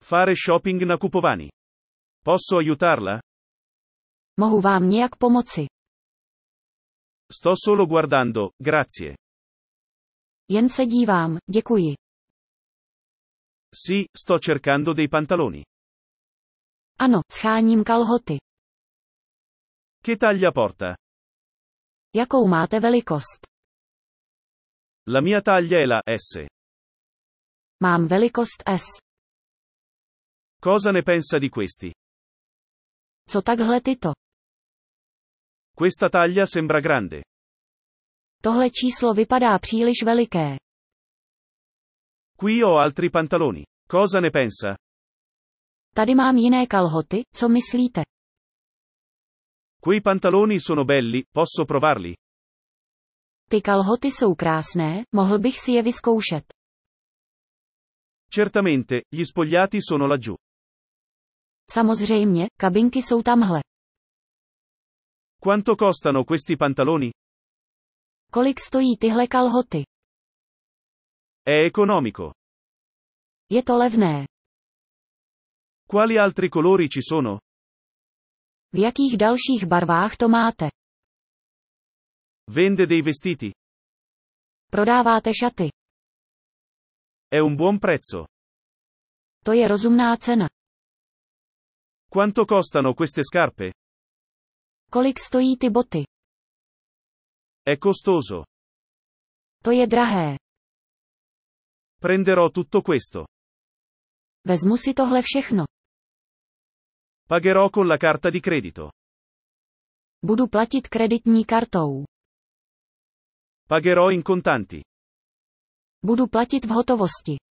Fare shopping nakupování. Posso aiutarla? Mohu vám nějak pomoci? Sto solo guardando, grazie. Jen se dívám, děkuji. Sì, sto cercando dei pantaloni. Ano, scháním kalhoty. Che taglia porta? Jakou máte velikost? La mia taglia è la S. Mám velikost S. Cosa ne pensa di questi? Co takhle tyto? Questa taglia sembra grande. Tohle číslo vypadá příliš veliké. Qui ho altri pantaloni. Cosa ne pensa? Tady mám jiné kalhoty, co myslíte? Quei pantaloni sono belli, posso provarli? Ty kalhoty jsou krásné, mohl bych si je vyzkoušet. Certamente, gli spogliati sono laggiù. Samozřejmě, kabinky jsou tamhle. Quanto costano questi pantaloni? Kolik stojí tyhle kalhoty? È economico. Je to levné. Quali altri colori ci sono? V jakých dalších barvách to máte? Vende dei vestiti? Prodáváte šaty. È un buon prezzo. To je rozumná cena. Quanto costano queste scarpe? Kolik stojí ty boty? È costoso. To je drahé. Prenderò tutto questo. Vezmu si tohle všechno. Pagherò con la carta di credito. Budu platit kreditní kartou. Pagherò in contanti. Budu platit v hotovosti.